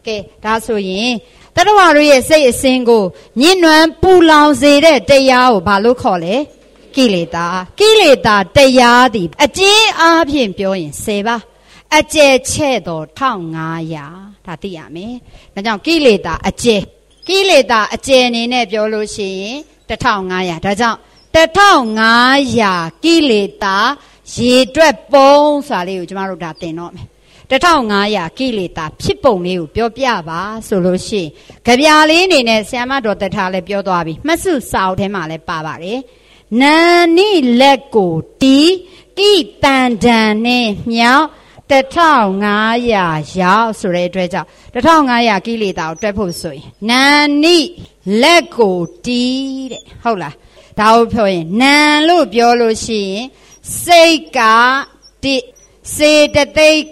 ဒါဆိုရင်တတဝါတို့ရဲ့စိတ်အစဉ်ကိုညှဉ်းနှွမ်းပူလောင်စေတဲ့တရားကိုဘာလို့ခေါ်လဲကိလေသာတရားသည်အကျဉ်းအားဖြင့်ပြောရင်10ပါးအကျယ်ချဲ့တော့1500ဒါသိရမယ်ဒါကြောင့်ကိလေသာအကျယ်အနေနဲ့ပြောလို့ရှိရင်1500ဒါကြောင့်1500ကိလေသာရေတွက်ပုံဆိုတာလေးကိုကျမတို့ဒါသင်တော့မယ်1500ကိလေသာဖြစ်ပုံလေးကိုပြောပြပါဆိုလို့ရှိရင်ကြပြလေးအနေနဲ့ဆရာမတော်တထားလည်းပြောသွားပြီမှတ်စုစာအုပ်ထဲမှာလည်းပါပါတယ်နာနိလက်ကိုတီးကိတန်တန်နဲ့မြောက်1500ရောက်ဆိုတဲ့အတွက်ကြောင့်1500ကိလေသာကိုတွက်ဖို့ဆိုရင်နာနိလက်ကိုတီးတဲ့ဟုတ်လားဒါကိုပြောရင်နာလို့ပြောလို့ရှိရင်စိတ်က1စေတသိက်က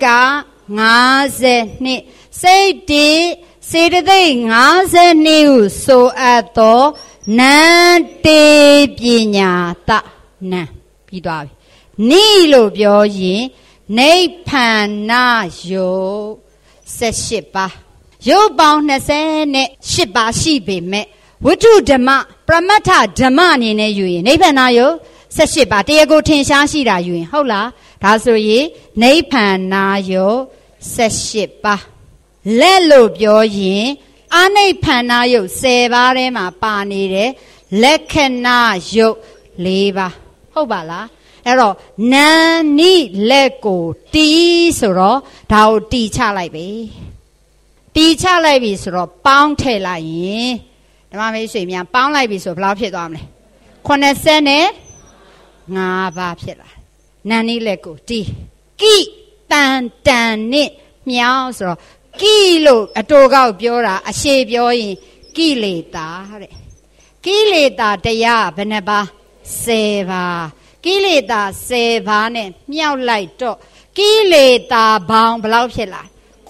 52စိတ်စေတသိက်52ဟုဆိုအပ်သောနန္တေပညာတနံပြီးသွားပြီနိလို့ပြောရင်နိဗ္ဗာန်ယုတ်18ပါးယုတ်ပေါင်း28ပါးရှိပေမဲ့ဝိတုဓမ္မပရမတ္ထဓမ္မအနေနဲ့ယူရင်နိဗ္ဗာန်ယုတ်18ပါးတရားကိုထင်ရှားရှိတာယူရင်ဟုတ်လားဒါဆိုရင်နိဗ္ဗာန်ယုတ်18ပါးလက်လို့ပြောရင်အနိဗ္ဗာန်ယုတ်10ပါးထဲမှာပါနေတဲ့လက္ခဏာယုတ်4ပါးဟုတ်ပါလားအဲ့တော့နာနိလက်ကိုတီးဆိုတော့ဒါကိုတီချလိုက်ပြီဆိုတော့ပေါင်းထည့်လိုက်ရင်ဓမ္မမိတ်ဆွေများပေါင်းလိုက်ပြီဆိုဘယ်လောက်ဖြစ်သွားမလဲ85ပါးဖြစ်လာနာနိလက်ကိုတီးကိတန်တန်နဲ့မြောင်းဆိုတော့ကိလို့အတူကောက်ပြောတာအရှေ့ပြောရင်ကိလေသာတဲ့ကိလေသာတရားဘယ်နှပါ10ပါးကိလေသာ10ပါးနဲ့မြောက်လိုက်တော့ကိလေသာပေါင်းဘယ်လောက်ဖြစ်လာ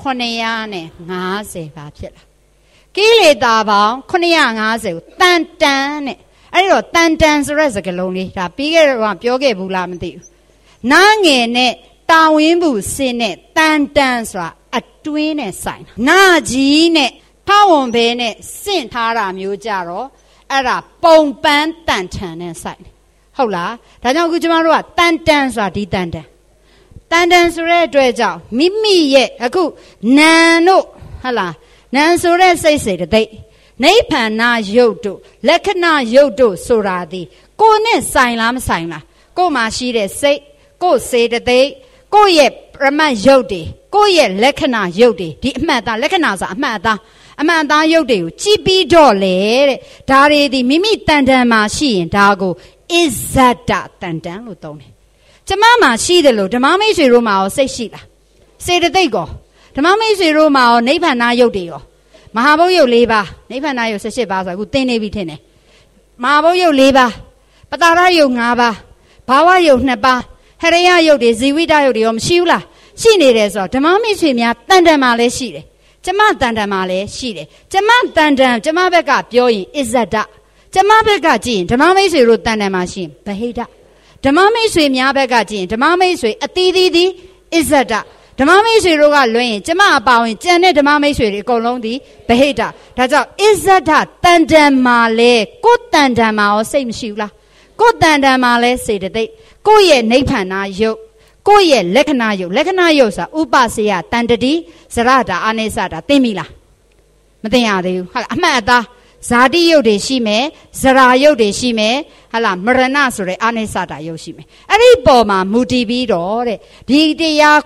950ပါးဖြစ်လာကိလေသာပေါင်း950ကိုတန်တန်နဲ့အဲ့တော့တန်တန်ဆိုတဲ့စကားလုံးလေးဒါပြီးခဲ့တော့ပြောခဲ့ဘူးလားမသိဘူးနားငယ်နဲ့တာဝင်းဘူးစင်းနဲ့တန်တန်ဆိုတာအတွင်းနဲ့ဆိုင်နာကြီးနဲ့ထဝံဘဲနဲ့စင့်ထားတာမျိုးကြတော့အဲ့ဒါပုံပန်းတန်ထန်နဲ့ဆိုင်ဟုတ်လားဒါကြောင့်အခုကျမတို့ကတန်တန်ဆိုတာဒီတန်တန်ဆိုတဲ့အတွက်ကြောင့်မိမိရဲ့အခုနံတို့ဟုတ်လားနံဆိုတဲ့စိတ်စေတသိက်နိဗ္ဗာန်ယုတ်တို့လက္ခဏာယုတ်တို့ဆိုတာဒီကိုယ်နဲ့ဆိုင်လားမဆိုင်လားကိုယ်မှာရှိတဲ့စိတ်ကိုယ်စေတသိက်ကိုယ့်ရဲ့ပရမတ်ယုတ်တွေကိုယ့်ရဲ့လက္ခဏာယုတ်တွေဒီအမှန်သားလက္ခဏာဆိုအမှန်သားယုတ်တွေကိုကြည့်ပြီးတော့လေတဲ့ဒါတွေဒီမိမိတန်တန်မှာရှိရင်ဒါကိုအစ္ဆဒတန်တန်လို့သုံးတယ်ကျမမှာရှိတယ်လို့ဓမ္မမိတ်ဆွေတို့မှာရောစိတ်ရှိလားစေတသိက်ကောဓမ္မမိတ်ဆွေတို့မှာရောနိဗ္ဗာန်ယုတ်တွေရောမဟာဘုတ်ယုတ်4ပါးနိဗ္ဗာန်ယုတ်18ပါးဆိုအခုသင်နေပြီထင်တယ်မဟာဘုတ်ယုတ်4ပါးပတာရယုတ်5ပါးဘာဝယုတ်2ပါးဟရိယယုတ်တွေဇီဝိတယုတ်တွေရောမရှိဘူးလားရှိနေတယ်ဆိုတော့ဓမ္မမိတ်ဆွေများတန်တန်မှာလည်းရှိတယ်ကျမတန်တန်မှာလည်းရှိတယ်ကျမတန်တန်ကျမဘက်ကပြောရင်အစ္ဆဒကျမဘက်ကကြည့်ရင်ဓမ္မမိတ်ဆွေတို့တန်တန်မှာရှိရင်ဗဟိတဓမ္မမိတ်ဆွေများဘက်ကကြည့်ရင်ဓမ္မမိတ်ဆွေအသီးသီးသည်အစ္ဆဒဓမ္မမိတ်ဆွေတို့ကလွှဲရင်ကျမအပါဝင်ကျန်တဲ့ဓမ္မမိတ်ဆွေတွေအကုန်လုံးသည်ဗဟိတဒါကြောင့်အစ္ဆဒတန်တန်မှာလဲကိုယ်တန်တန်မှာရောစိတ်မရှိဘူးလားကိုယ်တန်တန်မှာလဲစေတသိက်ကိုယ့်ရဲ့နိဗ္ဗာန်ယုတ်ကိုယ့်ရဲ့လက္ခဏာယုတ်ဆိုတာဥပစေယတန်တတိဇရတာအာနိစ္စတာသိပြီလားမသိရသေးဘူးဟုတ်လားအမှတ်အသားဇာတိယုတ်တွေရှိမယ်ဇရာယုတ်တွေရှိမယ်ဟုတ်လားမရဏဆိုတဲ့အာနိစ္စတာယုတ်ရှိမယ်အဲ့ဒီပေါ်မှာမူတည်ပြီးတော့တဲ့ဒီတရား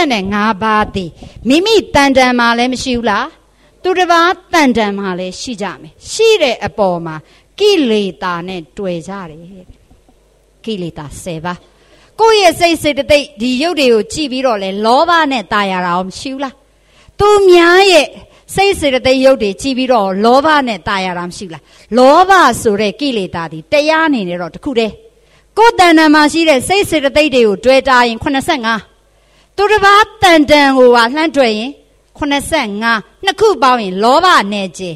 85ပါးတည်မိမိတန်တန်မှာလည်းမရှိဘူးလားသူတစ်ပါးတန်တန်မှာလည်းရှိကြမယ်ရှိတဲ့အပေါ်မှာကိလေသာနဲ့တွေ့ကြတယ်ကိလေသာ10ပါးကိုယ့်ရဲ့စိတ်စေတသိက်ဒီရုပ်တွေကိုကြည့်ပြီးတော့လဲလောဘနဲ့ตายရတာမရှိဘူးလားသူများရဲ့စိတ်စေတသိက်ရုပ်တွေကြည့်ပြီးတော့လောဘနဲ့ตายရတာမရှိဘူးလားလောဘဆိုတဲ့ကိလေသာဒီတရားအနေနဲ့တော့တခုတည်းကိုယ်တန်တန်မှာရှိတဲ့စိတ်စေတသိက်တွေကိုတွေ့တာရင်85သူတစ်ပါးတန်တန်ကိုပါလှမ်းတွေ့ရင်85နှစ်ခုပေါင်းရင်လောဘနဲ့ကျေ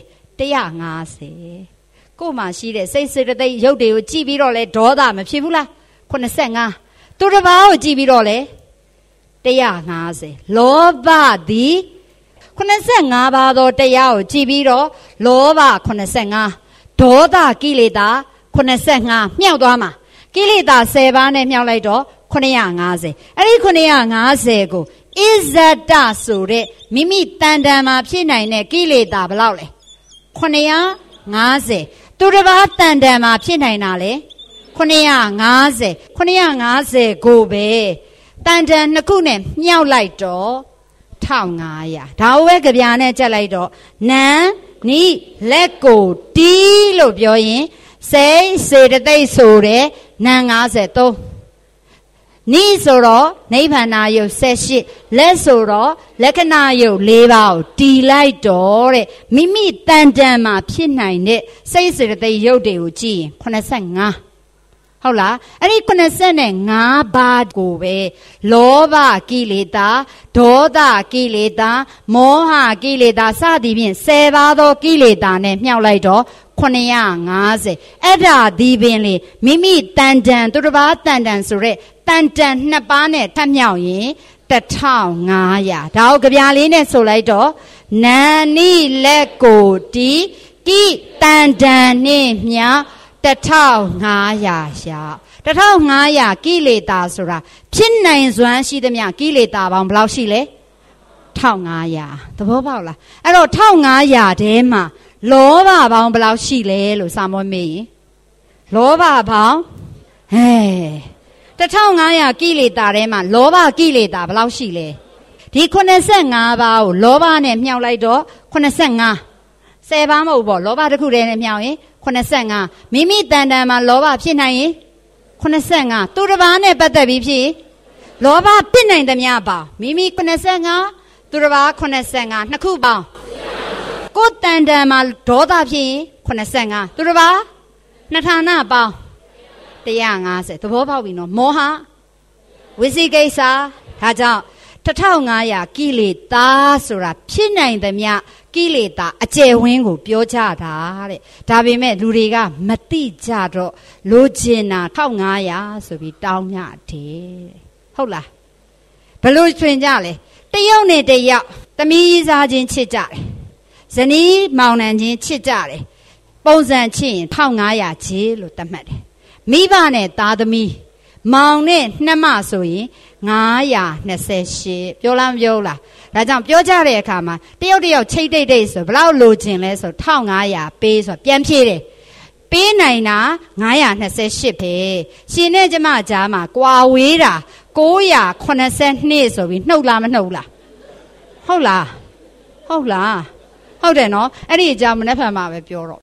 150ကိုယ်မှာရှိတဲ့စိတ်စေတသိက်ရုပ်တွေကိုကြည့်ပြီးတော့လဲဒေါသမဖြစ်ဘူးလား85သူတစ်ပါးကိုကြည့်ပြီးတော့လဲ150လောဘသည် 85ပါးသောတရားကိုကြည်ပြီးတော့လောဘ85ဒေါသကိလေသာ85မြောက်သွားမှာကိလေသာ10ပါးနဲ့မြောက်လိုက်တော့950အဲ့ဒီ950ကိုဣဇဒဆိုတဲ့မိမိတန်တန်မှာဖြစ်နိုင်တဲ့ကိလေသာဘယ်လောက်လဲ950သူတစ်ပါးတန်တန်မှာဖြစ်နိုင်တာလေ950ကိုပဲတန်တန်နှစ်ခုနဲ့မြောက်လိုက်တော့1500ဒါဝဲကြပြာနဲ့ကြက်လိုက်တော့နန်းနိလက်ကိုတီးလို့ပြောရင်စိတ်စေတသိက်ဆိုတဲ့နန်း53နိဆိုတော့နိဗ္ဗာန်ယုတ်78လက်ဆိုတော့လက္ခဏာယုတ်4ပါးကိုတီလိုက်တော့တဲ့မိမိတန်တန်မှာဖြစ်နိုင်တဲ့စိတ်စေတသိက်ယုတ်တွေကိုကြည့်ရင်85ဟုတ်လားအဲ့ဒီ85ပါးကိုပဲလောဘကိလေသာဒေါသကိလေသာမောဟကိလေသာစသည်ဖြင့်10ပါးသောကိလေသာနဲ့မြောက်လိုက်တော့950အဲ့ဒါဒီပင်လေမိမိတန်တန်သူတစ်ပါးတန်တန်ဆိုရက်တန်တန်2ပါးနဲ့ထပ်မြောက်ရင်1500ဒါကိုကြပြလေးနဲ့ဆိုလိုက်တော့နာနိလက်ကိုတီကိတန်တန်နှင့်မြောက်1500ရှာ1500ကိလေသာဆိုတာဖြစ်နိုင်စွမ်းရှိသမျှကိလေသာပေါင်းဘယ်လောက်ရှိလဲ1500သဘောပေါက်လားအဲ့တော့1500ထဲမှာလောဘပေါင်းဘယ်လောက်ရှိလဲလို့စာမေးမေးရင်လောဘပေါင်း1500ကိလေသာထဲမှာလောဘကိလေသာဘယ်လောက်ရှိလဲဒီ85ပါးကိုလောဘနဲ့မြောက်လိုက်တော့85 10ပါးမဟုတ်ပေါ့လောဘတစ်ခုတည်းနဲ့မြောက်ရင်85မိမိတန်တန်မှာလောဘဖြစ်နိုင်ရင်85သူတစ်ပါးနဲ့ပတ်သက်ပြီးဖြစ်လောဘဖြစ်နိုင်သမျှပါမိမိ85သူတစ်ပါး85နှစ်ခုပေါင်းကိုယ်တန်တန်မှာဒေါသဖြစ်ရင်85သူတစ်ပါးနှစ်ဌာနပေါင်း150သဘောပေါက်ပြီနော်မောဟဝိသိကိစ္စဒါကြောင့်1500ကိလေသာဆိုတာဖြစ်နိုင်သမျှကိလေသာအကျယ်ဝင်းကိုပြောကြတာတဲ့ဒါပေမဲ့လူတွေကမသိကြတော့လိုချင်တာ1500ဆိုပြီးတောင်းကြတယ်ဟုတ်လားဘယ်လိုထွင်ကြလဲတယောက်နဲ့တယောက်သမီးစားချင်းချစ်ကြတယ်ဇနီးမောင်နှံချင်းချစ်ကြတယ်ပုံစံချစ်ရင်1500ချေလို့သတ်မှတ်တယ်မိဘနဲ့သားသမီးမောင်နဲ့နှမဆိုရင်928ပြောလားမပြောလားဒါကြောင့်ပြောကြတဲ့အခါမှာတယောက်တယောက်ချိတ်တိတ်တိတ်ဆိုဘယ်လောက်လိုချင်လဲဆို1500ပေးဆိုပြန်ဖြည့်တယ်ပေးနိုင်တာ928ပဲရှင်နဲ့ကျမကြားမှာကွာဝေးတာ982ဆိုပြီးနှုတ်လားမနှုတ်လားဟုတ်လားဟုတ်တယ်နော်အဲ့ဒီအကြောင်းမနေ့ဖန်မှာပဲပြောတော့